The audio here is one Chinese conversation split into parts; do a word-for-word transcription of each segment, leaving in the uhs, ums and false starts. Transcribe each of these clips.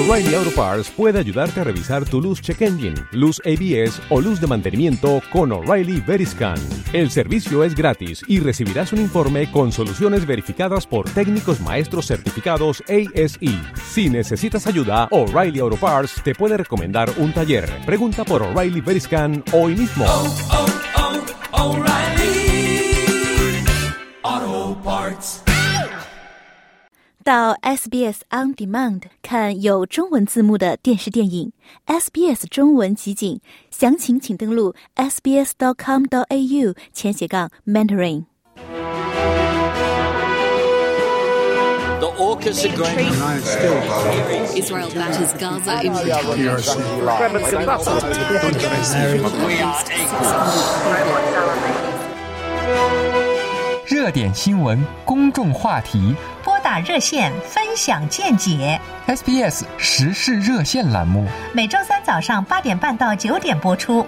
O'Reilly Auto Parts puede ayudarte a revisar tu luz check engine, luz A B S o luz de mantenimiento con O'Reilly Veriscan. El servicio es gratis y recibirás un informe con soluciones verificadas por técnicos maestros certificados A S E. Si necesitas ayuda, O'Reilly Auto Parts te puede recomendar un taller. Pregunta por O'Reilly Veriscan hoy mismo. Oh, oh, oh, O'Reilly Auto Parts。 到 S B S On Demand 看有中文字幕的电视电影 S B S 中文集锦，详情请登录 s b s dot com dot a u 前斜杠 mentoring。 The AUKUS agreement. Israel batters Gaza in We are equal. 热点新闻，公众话题， 拨打热线分享见解。 S B S 时事热线栏目， 每周三早上八点半到九点播出。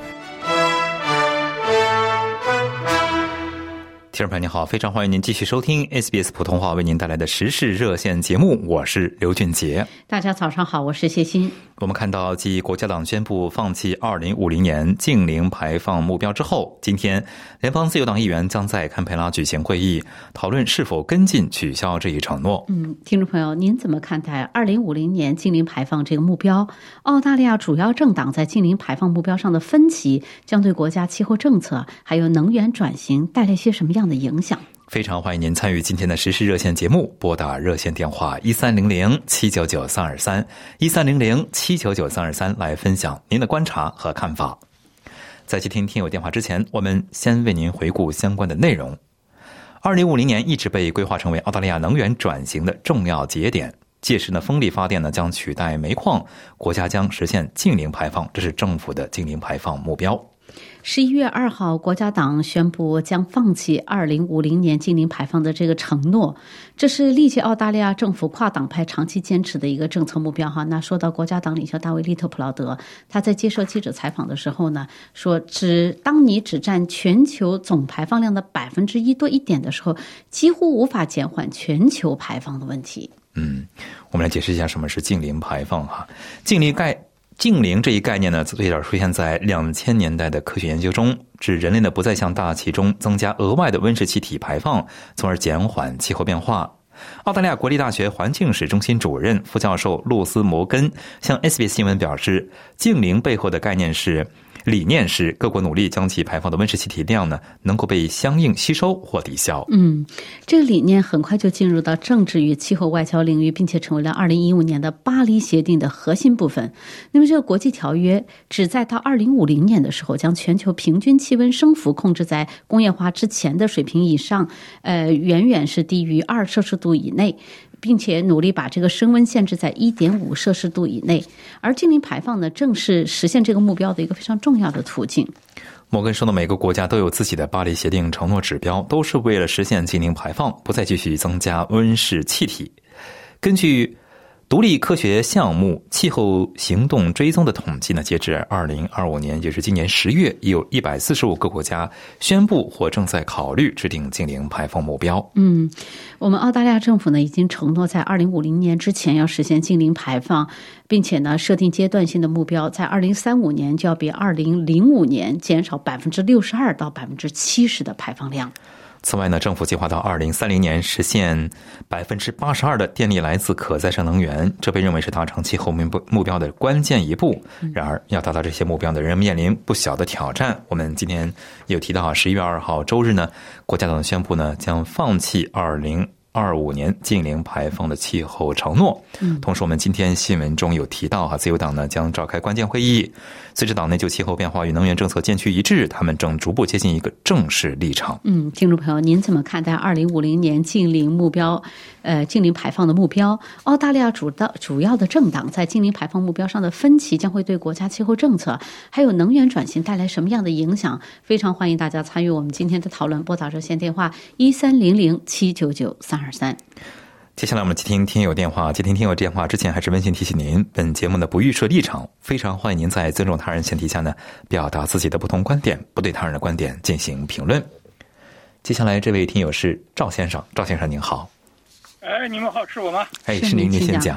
听众朋友您好，非常欢迎您继续收听 S B S 普通话为您带来的时事热线节目，我是刘俊杰。 大家早上好，我是谢欣。 我们看到继国家党宣布放弃二零五零年净零排放目标之后，今天联邦自由党议员将在堪培拉举行会议，讨论是否跟进取消这一承诺。 嗯，听众朋友，您怎么看待二零五零年净零排放这个目标？澳大利亚主要政党在净零排放目标上的分歧，将对国家气候政策还有能源转型带来些什么样的影响？ 非常欢迎您参与今天的时事热线节目，拨打热线电话一三零零七九九三二三一三零零七九九三二三来分享您的观察和看法。在接听听友电话之前，我们先为您回顾相关的内容。二零五零年一直被规划成为澳大利亚能源转型的重要节点，届时呢，风力发电呢将取代煤矿，国家将实现净零排放，这是政府的净零排放目标。 十一月二号，国家党宣布将放弃二零五零年净零排放的这个承诺，这是历届澳大利亚政府跨党派长期坚持的一个政策目标哈。那说到国家党领袖大卫·利特普劳德，他在接受记者采访的时候呢，说只当你只占全球总排放量的百分之一多一点的时候，几乎无法减缓全球排放的问题。 嗯，我们来解释一下什么是净零排放哈。净零概净零这一概念呢，最早出现在两千年代的科学研究中，指人类呢不再向大气中增加额外的温室气体排放，从而减缓气候变化。澳大利亚国立大学环境史中心主任副教授露丝·摩根向 S B S 新闻表示，净零背后的概念是理念是各国努力将其排放的温室气体量呢能够被相应吸收或抵消。 嗯，这个理念很快就进入到政治与气候外交领域，并且成为了二零一五年的巴黎协定的核心部分。那么这个国际条约旨在到二零五零年的时候，将全球平均气温升幅控制在工业化之前的水平以上，呃，远远是低于二摄氏度以内，并且努力把这个升温限制在 一点五摄氏度以内。而净零排放呢，正是实现这个目标的一个非常重要的途径。 摩根说的每个国家都有自己的巴黎协定承诺指标，都是为了实现净零排放，不再继续增加温室气体。根据独立科学项目气候行动追踪的统计呢，截至二零二五年，也就是今年十月，已有一百四十五个国家宣布或正在考虑制定净零排放目标。 嗯，我们澳大利亚政府呢已经承诺在二零五零年之前要实现净零排放，并且呢设定阶段性的目标，在二零三五年就要比二零零五年减少百分之六十二到百分之七十的排放量。 此外呢，政府计划到二零三零年实现百分之八十二的电力来自可再生能源，这被认为是达成气候目标的关键一步。然而，要达到这些目标的人面临不小的挑战。我们今天有提到，十一月二号周日呢，国家党宣布呢将放弃二零二五年净零排放的气候承诺。同时我们今天新闻中有提到哈，自由党呢将召开关键会议，随着党内就气候变化与能源政策渐趋一致，他们正逐步接近一个正式立场。 嗯，听众朋友，您怎么看待二零五零年净零目标呃净零排放的目标？澳大利亚主的主要的政党在净零排放目标上的分歧将会对国家气候政策还有能源转型带来什么样的影响？非常欢迎大家参与我们今天的讨论，拨打热线电话一三零零七九九三二三。 接下来我们接听听友电话。接听听友电话之前，还是温馨提醒您，本节目的不预设立场，非常欢迎您在尊重他人前提下呢，表达自己的不同观点，不对他人的观点进行评论。接下来这位听友是赵先生，赵先生您好。 哎，你们好，是我吗？ 哎，是您，您先讲。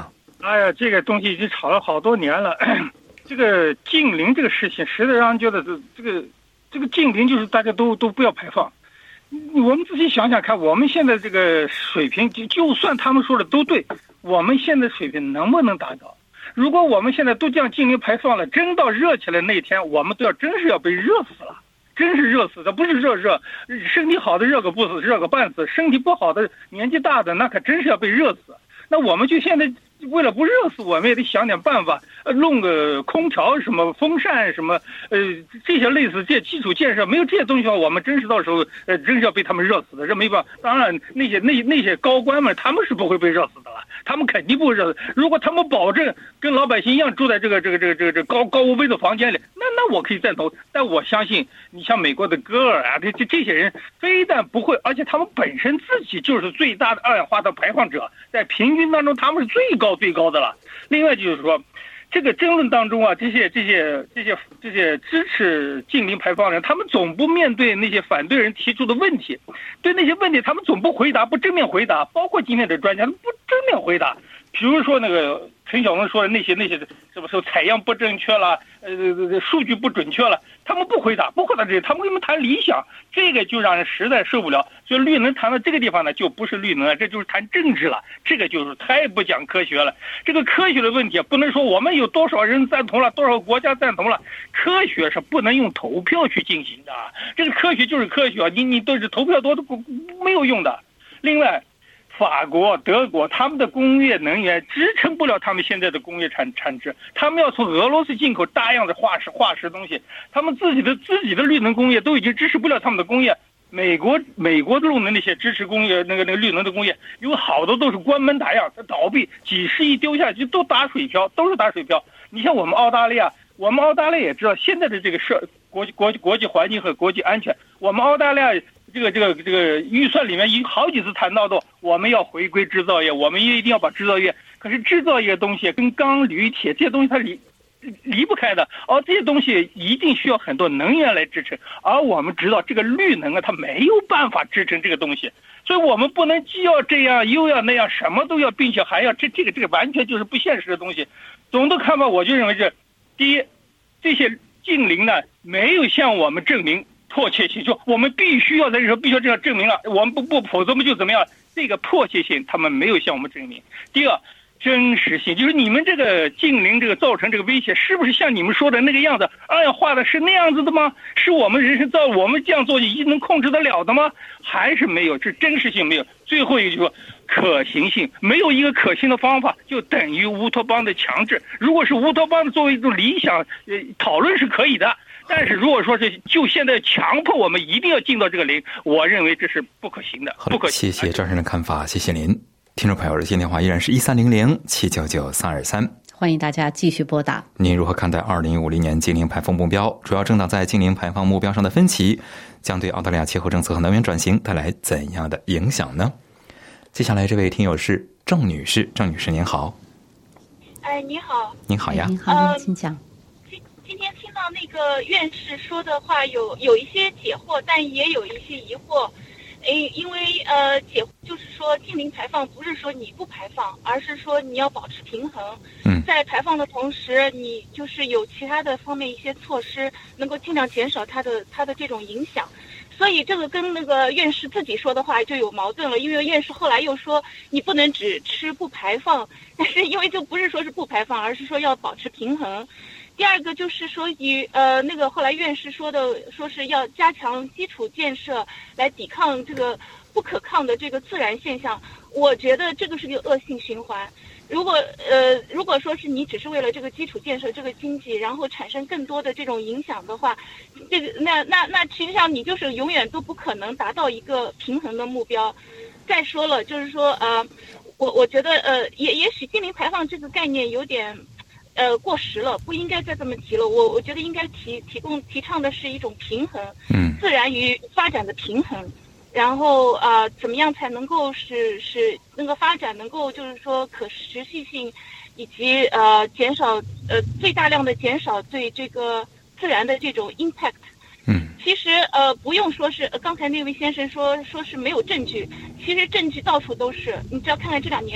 哎呀，这个东西已经吵了好多年了。这个净零这个事情，实在让人觉得这这个这个净零就是大家都都不要排放。我们自己想想看，我们现在这个水平，就就算他们说的都对，我们现在水平能不能达到？如果我们现在都这样净零排放了，真到热起来那天，我们都要真是要被热死了，真是热死的，不是热热，身体好的热个不死，热个半死，身体不好的年纪大的那可真是要被热死。那我们就现在为了不热死，我们也得想点办法，呃，弄个空调、什么风扇、什么，呃，这些类似这些基础建设，没有这些东西的话，我们真是到时候，呃，真是要被他们热死的，这没办法。当然，那些那那些高官们，他们是不会被热死的了，他们肯定不会热死。如果他们保证跟老百姓一样住在这个这个这个这个这个高高无边的房间里，那那我可以赞同。但我相信，你像美国的戈尔啊，这这这些人，非但不会，而且他们本身自己就是最大的二氧化碳排放者，在平均当中他们是最高最高的了。另外就是说，这个争论当中啊，这些这些这些这些支持净零排放人，他们总不面对那些反对人提出的问题，对那些问题他们总不回答，不正面回答，包括今天的专家不正面回答。比如说那个陈晓文说的那些那些什么时候采样不正确了，呃，数据不准确了，他们不回答，不回答这些，他们跟你们谈理想，这个就让人实在受不了。所以绿能谈到这个地方呢，就不是绿能了，这就是谈政治了，这个就是太不讲科学了。这个科学的问题不能说我们有多少人赞同了，多少国家赞同了，科学是不能用投票去进行的。这个科学就是科学，你你都是投票多都不没有用的。另外，法国、德国他们的工业能源支撑不了他们现在的工业产产值，他们要从俄罗斯进口大量的化石化石东西，他们自己的自己的绿能工业都已经支持不了他们的工业。美国美国的那些支持工业那个那个绿能的工业，有好多都是关门打烊，倒闭，几十亿丢下去都打水漂，都是打水漂。你像我们澳大利亚，我们澳大利亚也知道现在的这个社国际国际国际环境和国际安全，我们澳大利亚这个这个这个预算里面已经好几次谈到的，我们要回归制造业，我们一定要把制造业。可是制造业的东西跟钢、铝、铁这些东西它离离不开的，而这些东西一定需要很多能源来支撑。而我们知道这个绿能啊，它没有办法支撑这个东西，所以我们不能既要这样又要那样，什么都要，并且还要这这个这个完全就是不现实的东西。总的看法，我就认为是，第一，这些净零呢没有向我们证明迫切性，就我们必须要在这时候必须要这样证明了，我们不不否则我们就怎么样？这个迫切性他们没有向我们证明。第二，真实性，就是你们这个净零这个造成这个威胁，是不是像你们说的那个样子？二氧化碳是那样子的吗？是我们人生造我们这样做一定能控制得了的吗？还是没有？是真实性没有。最后一句说可行性，没有一个可行的方法就等于乌托邦的强制。如果是乌托邦的作为一种理想，呃，讨论是可以的。但是如果说是就现在强迫我们一定要进到这个零，我认为这是不可行的。 好不可行。 谢谢赵先生的看法，谢谢您。听众朋友，热线电话依然是一三零零七九九三二三， 欢迎大家继续拨打。 您如何看待二零五零年净零排放目标？主要政党在净零排放目标上的分歧，将对澳大利亚气候政策和能源转型带来怎样的影响呢？接下来这位听友是郑女士，郑女士您好。 哎，你好。 您好呀。 您好，请讲。 今今天听到那个院士说的话，有有一些解惑，但也有一些疑惑。诶，因为呃，解就是说净零排放不是说你不排放，而是说你要保持平衡。 嗯， 在排放的同时，你就是有其他的方面一些措施，能够尽量减少它的它的这种影响。所以这个跟那个院士自己说的话就有矛盾了，因为院士后来又说你不能只吃不排放，但是因为就不是说是不排放，而是说要保持平衡。第二个就是说以呃那个后来院士说的，说是要加强基础建设来抵抗这个不可抗的这个自然现象，我觉得这个是个恶性循环。如果呃如果说是你只是为了这个基础建设这个经济，然后产生更多的这种影响的话，这个那那那实际上你就是永远都不可能达到一个平衡的目标。再说了，就是说呃我我觉得呃也也许净零排放这个概念有点呃过时了，不应该再这么提了。我我觉得应该提提供提倡的是一种平衡， 嗯， 自然与发展的平衡。然后啊、呃，怎么样才能够是是那个发展能够就是说可持续性，以及呃减少呃最大量的减少对这个自然的这种 impact。 嗯， 其实呃不用说是、呃、刚才那位先生说说是没有证据，其实证据到处都是。你只要看看这两年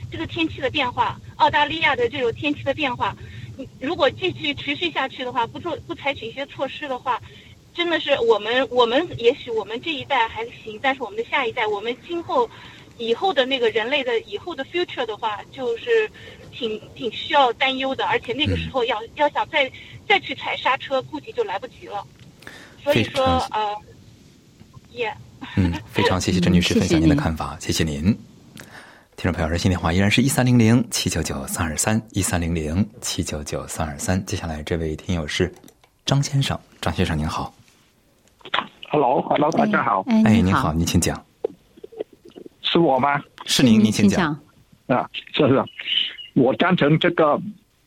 这个天气的变化，澳大利亚的这种天气的变化，如果继续持续下去的话，不做不采取一些措施的话，真的是我们我们也许我们这一代还行，但是我们的下一代，我们今后以后的那个人类的以后的 future 的话，就是挺挺需要担忧的，而且那个时候要、嗯、要想再再去踩刹车，估计就来不及了。所以说呃，也、yeah. 嗯，非常谢谢郑女士分享您的看法，谢谢您。听众朋友，热线电话依然是一三零零七九九三二三一三零零七九九三二三。接下来这位听友是张先生，张先生您好。 Hello Hello 大家好。 哎，您好，您请讲。 是我吗？ 是您，您请讲。 啊，是是，我赞成这个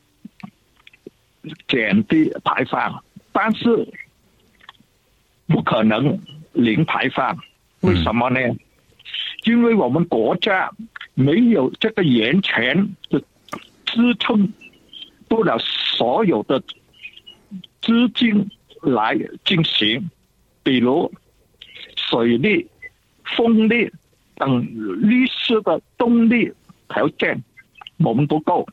减低排放，但是不可能零排放。为什么呢？嗯、因为我们国家没有这个源泉的支撑不了所有的资金来进行，比如水利、风力等绿色的动力条件我们不够，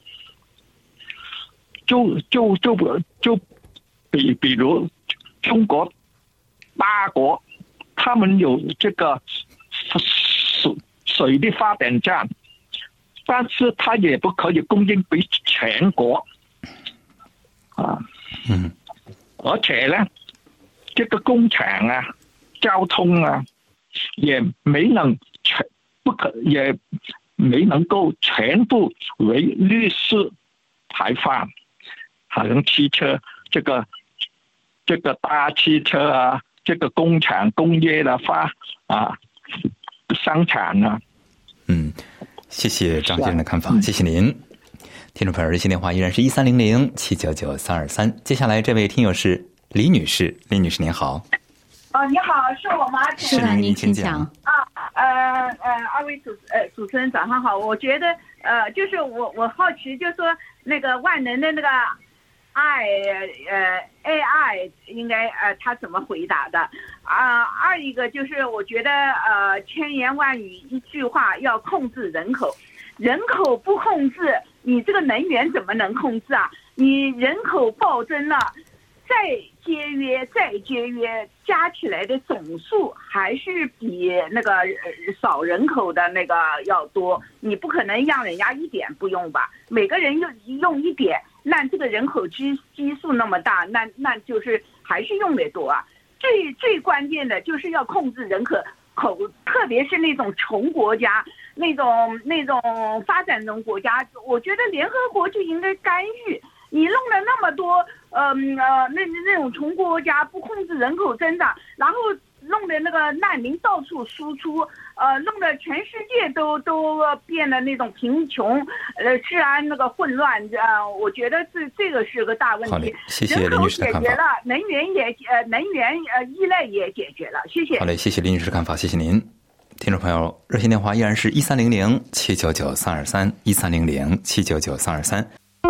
就就就就比比如中国大国，他们有这个水水力发电站，但是它也不可以供应给全国啊。 嗯， 而且呢，这个工厂啊、交通啊，也没能全不可也没能够全部为绿色排放，好像汽车这个这个大汽车啊，这个工厂工业的发啊生产啊。 嗯，谢谢张先生的看法，谢谢您。听众朋友，热线电话依然是一三零零七九九三二三。接下来这位听友是李女士，李女士您好。 哦，你好，是我吗？ 是的，您请讲。 啊，呃呃，二位主呃主持人早上好。我觉得呃，就是我我好奇，就说那个万能的那个爱呃 A I 应该呃他怎么回答的啊、呃？二一个就是我觉得呃千言万语一句话要控制人口，人口不控制，你这个能源怎么能控制啊？你人口暴增了。再节约，再节约，加起来的总数还是比那个少人口的那个要多。你不可能让人家一点不用吧？每个人用用一点，那这个人口基基数那么大，那那就是还是用的多啊。最最关键的就是要控制人口口，特别是那种穷国家，那种那种发展中国家，我觉得联合国就应该干预。你弄了那么多，呃呃，那那种穷国家不控制人口增长，然后弄的那个难民到处输出，呃，弄得全世界都都变得那种贫穷，呃，治安那个混乱，呃，我觉得这这个是个大问题。 谢谢林女士的看法。 人口解决了，能源也呃能源呃依赖也解决了，谢谢。 好嘞，谢谢林女士的看法，谢谢您。听众朋友，热线电话依然是一三零零七九九三二三一三零零七九九三二三。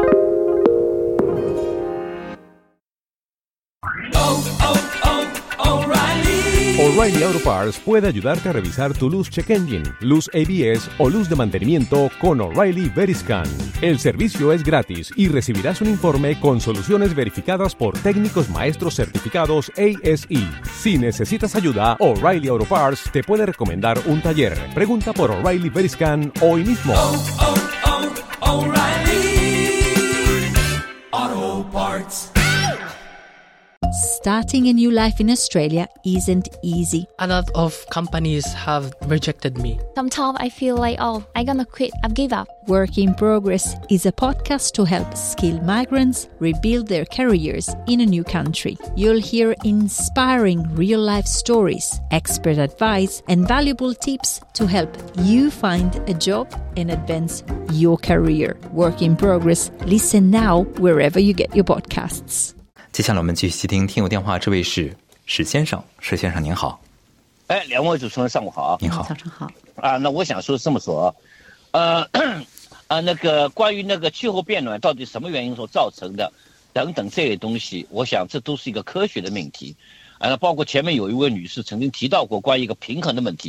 O'Reilly Auto Parts puede ayudarte a revisar tu luz check engine, luz A B S o luz de mantenimiento con O'Reilly Veriscan. El servicio es gratis y recibirás un informe con soluciones verificadas por técnicos maestros certificados A S E. Si necesitas ayuda, O'Reilly Auto Parts te puede recomendar un taller. Pregunta por O'Reilly Veriscan hoy mismo. Oh, oh, oh, O'Reilly Auto Parts. Starting a new life in Australia isn't easy. A lot of companies have rejected me. Sometimes I feel like, oh, I'm gonna quit, I've give up. Work in Progress is a podcast to help skilled migrants rebuild their careers in a new country. You'll hear inspiring real-life stories, expert advice, and valuable tips to help you find a job and advance your career. Work in Progress. Listen now wherever you get your podcasts. 接下来我们继续接听听友电话，这位是史先生，史先生您好。 哎，两位主持人上午好。 您好， 早上好。 啊，那我想说这么说，呃，啊，那个关于那个气候变暖到底什么原因所造成的，等等这些东西，我想这都是一个科学的命题。啊，包括前面有一位女士曾经提到过关于一个平衡的问题，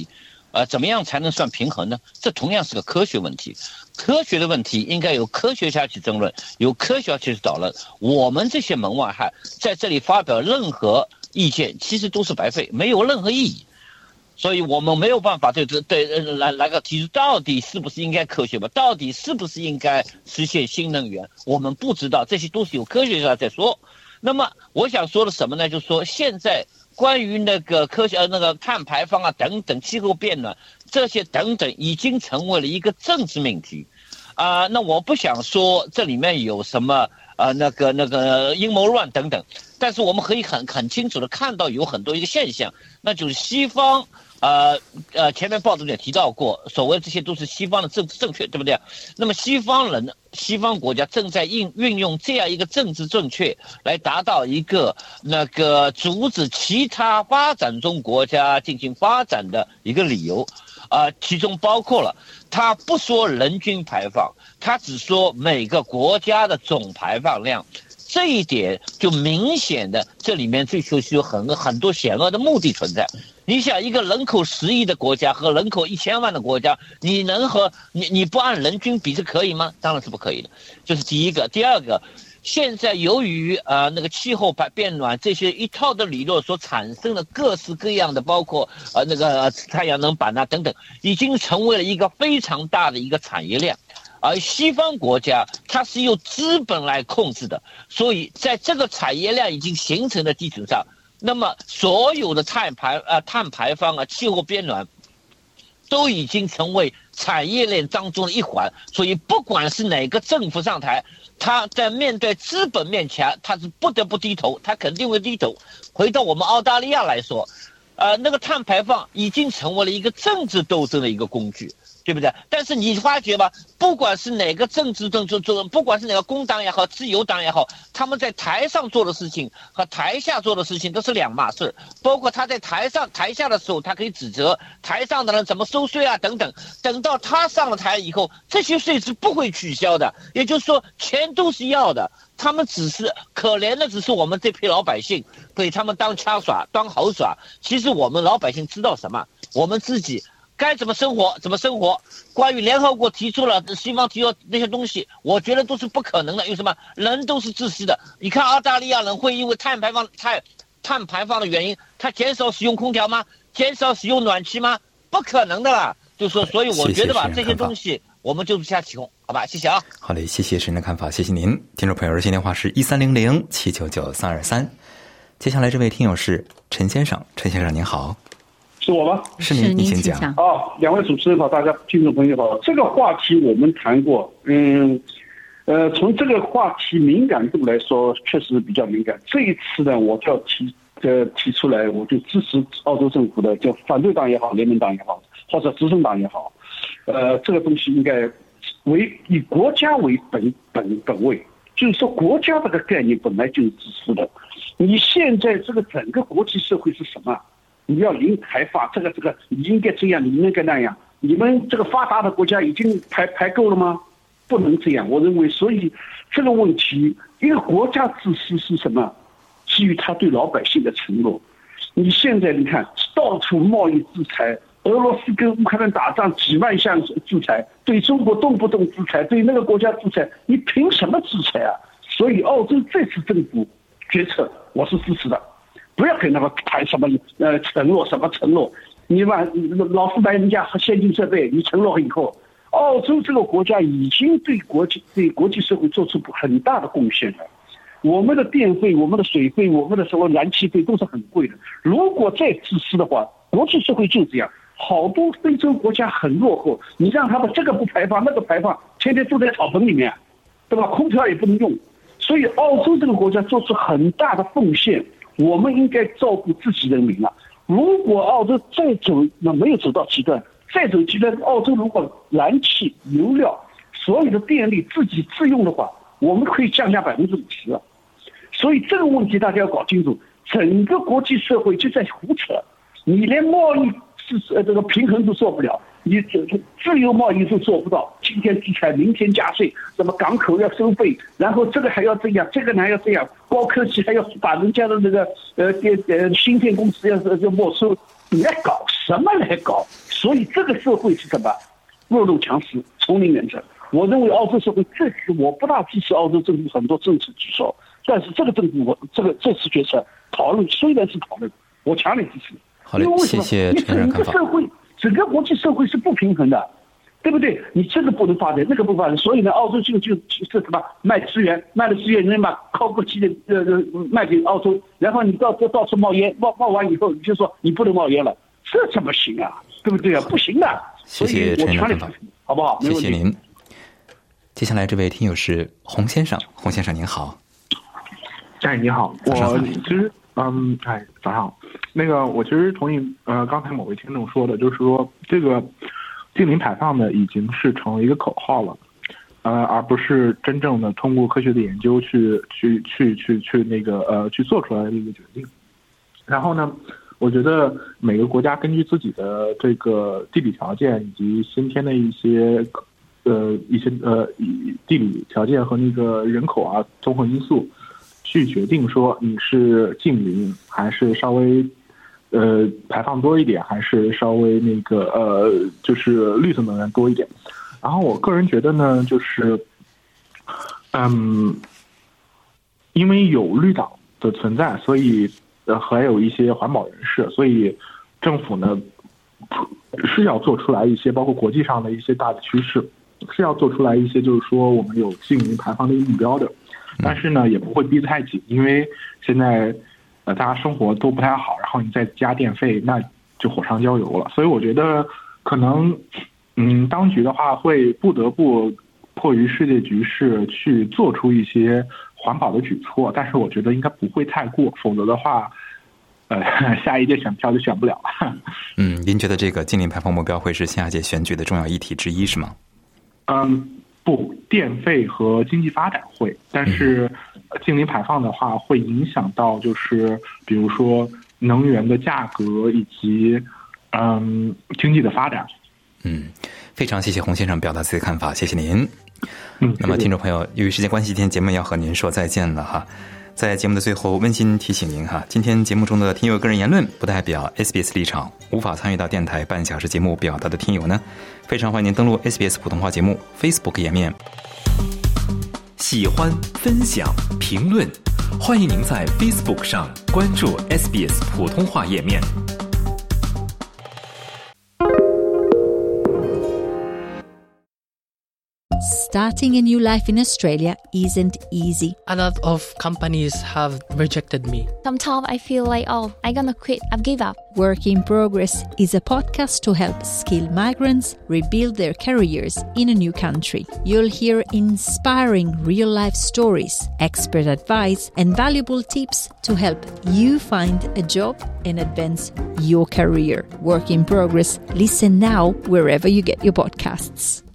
呃，怎么样才能算平衡呢？这同样是个科学问题。科学的问题应该由科学家去争论，由科学家去讨论。我们这些门外汉在这里发表任何意见，其实都是白费，没有任何意义。所以我们没有办法对对对来来个提出到底是不是应该科学吧？到底是不是应该实现新能源？我们不知道，这些都是有科学家在说。那么我想说的什么呢？就是说现在关于那个科学呃那个碳排放啊等等气候变暖这些等等已经成为了一个政治命题啊、呃。那我不想说这里面有什么呃那个那个阴谋论等等，但是我们可以很很清楚的看到有很多一个现象，那就是西方呃呃前面报道也提到过，所谓这些都是西方的政治正确，对不对？那么西方人西方国家正在运运用这样一个政治正确来达到一个那个阻止其他发展中国家进行发展的一个理由啊、呃，其中包括了他不说人均排放，他只说每个国家的总排放量。这一点就明显的，这里面追求是有很很多险恶的目的存在。你想，一个人口十亿的国家和人口一千万的国家，你能和你你不按人均比是可以吗？当然是不可以的。这是第一个。第二个，现在由于呃那个气候变暖这些一套的理论所产生的各式各样的，包括呃那个太阳能板啊等等，已经成为了一个非常大的一个产业链。而西方国家它是由资本来控制的，所以在这个产业链已经形成的基础上，那么所有的碳排啊、呃、碳排放啊、气候变暖，都已经成为产业链当中的一环。所以不管是哪个政府上台，他在面对资本面前，他是不得不低头，他肯定会低头。回到我们澳大利亚来说，呃，那个碳排放已经成为了一个政治斗争的一个工具。对不对？但是你发觉吧，不管是哪个政治政治政，不管是哪个工党也好，自由党也好，他们在台上做的事情和台下做的事情都是两码事。包括他在台上台下的时候，他可以指责台上的人怎么收税啊等等。等到他上了台以后，这些税是不会取消的，也就是说钱都是要的。他们只是可怜的，只是我们这批老百姓被他们当掐耍、当好耍。其实我们老百姓知道什么？我们自己该怎么生活怎么生活。关于联合国提出了西方提出那些东西，我觉得都是不可能的。因为什么？人都是自私的。你看澳大利亚人会因为碳排放碳碳排放的原因，他减少使用空调吗？减少使用暖气吗？不可能的啦。就说，所以我觉得吧，这些东西我们就不下起哄，好吧？谢谢啊。 好嘞，谢谢石人的看法，谢谢您。听众朋友，热线电话是一三零零七九九三二三。接下来这位听友是陈先生，陈先生您好。 是我吗？ 是您，您请讲。 哦，两位主持人好，大家听众朋友好。这个话题我们谈过，嗯，呃，从这个话题敏感度来说，确实比较敏感。这一次呢，我就要提呃提出来，我就支持澳洲政府的，就反对党也好，联盟党也好，或者执政党也好，呃，这个东西应该为以国家为本本本位，就是说国家这个概念本来就是自私的。你现在这个整个国际社会是什么？你要零排放，这个这个你应该这样，你应该那样。你们这个发达的国家已经排排够了吗？不能这样，我认为。所以这个问题，一个国家自私是什么？基于他对老百姓的承诺。你现在你看，到处贸易制裁，俄罗斯跟乌克兰打仗几万项制裁，对中国动不动制裁，对那个国家制裁，你凭什么制裁啊？所以澳洲这次政府决策，我是支持的。不要跟他们谈什么呃承诺什么承诺，你把老是买人家先进设备，你承诺以后，澳洲这个国家已经对国际对国际社会做出很大的贡献了。我们的电费、我们的水费、我们的什么燃气费都是很贵的。如果再自私的话，国际社会就这样。好多非洲国家很落后，你让他们这个不排放那个排放，天天住在草棚里面，对吧？空调也不能用。所以澳洲这个国家做出很大的奉献。我们应该照顾自己人民了。如果澳洲再走，那没有走到极端，再走极端，澳洲如果燃气、油料所有的电力自己自用的话，我们可以降价百分之五十啊。所以这个问题大家要搞清楚，整个国际社会就在胡扯，你连贸易是呃这个平衡都做不了，你自由贸易都做不到，今天制裁，明天加税，什么港口要收费，然后这个还要这样，这个还要这样，高科技还要把人家的那个呃电呃芯片公司要要没收， 你来搞什么来搞？所以这个社会是什么？弱肉强食，丛林原则。我认为澳洲社会这次我不大支持澳洲政府很多政策举措，但是这个政府我这个这次决策讨论虽然是讨论，我强烈支持。 好嘞，谢谢陈先生看法。 社会整个国际社会是不平衡的，对不对？你这个不能发展，那个不发展，所以呢，澳洲就就这什么卖资源，卖了资源，人把靠过期的呃呃卖给澳洲，然后你到到处冒烟，冒冒完以后你就说你不能冒烟了，这怎么行啊？对不对啊？不行的。 谢谢陈先生看法， 好不好？ 谢谢您。接下来这位听友是洪先生，洪先生您好。 哎，你好，我其实嗯，哎，早上好。那个，我其实同意呃刚才某位听众说的，就是说这个净零排放呢已经是成为一个口号了，呃，而不是真正的通过科学的研究去去去去去那个呃去做出来的一个决定。然后呢，我觉得每个国家根据自己的这个地理条件以及先天的一些呃一些呃地理条件和那个人口啊综合因素，去决定说你是净零还是稍微呃排放多一点，还是稍微那个呃就是绿色能源多一点。然后我个人觉得呢，就是嗯，因为有绿党的存在，所以呃还有一些环保人士，所以政府呢是要做出来一些包括国际上的一些大的趋势，是要做出来一些就是说我们有净零排放的一个目标的。但是呢，也不会逼得太紧，因为现在呃大家生活都不太好，然后你再加电费，那就火上浇油了。所以我觉得可能嗯，当局的话会不得不迫于世界局势去做出一些环保的举措，但是我觉得应该不会太过，否则的话呃下一届选票就选不了了。 嗯，您觉得这个净零排放目标会是下届选举的重要议题之一是吗？ 嗯，不，电费和经济发展会，但是净零排放的话会影响到就是比如说能源的价格以及嗯经济的发展。 嗯，非常谢谢洪先生表达自己的看法，谢谢您。 嗯， 那么听众朋友，由于时间关系，今天节目要和您说再见了哈。在节目的最后，温馨提醒您哈，今天节目中的听友个人言论不代表 S B S 立场，无法参与到电台半小时节目表达的听友呢，非常欢迎您登录 S B S 普通话节目 Facebook 页面， 喜欢、分享、评论，欢迎您在 Facebook 上关注 S B S 普通话页面。 Starting a new life in Australia isn't easy. A lot of companies have rejected me. Sometimes I feel like, oh, I'm gonna quit. I've given up. Work in Progress is a podcast to help skilled migrants rebuild their careers in a new country. You'll hear inspiring real-life stories, expert advice, and valuable tips to help you find a job and advance your career. Work in Progress. Listen now wherever you get your podcasts.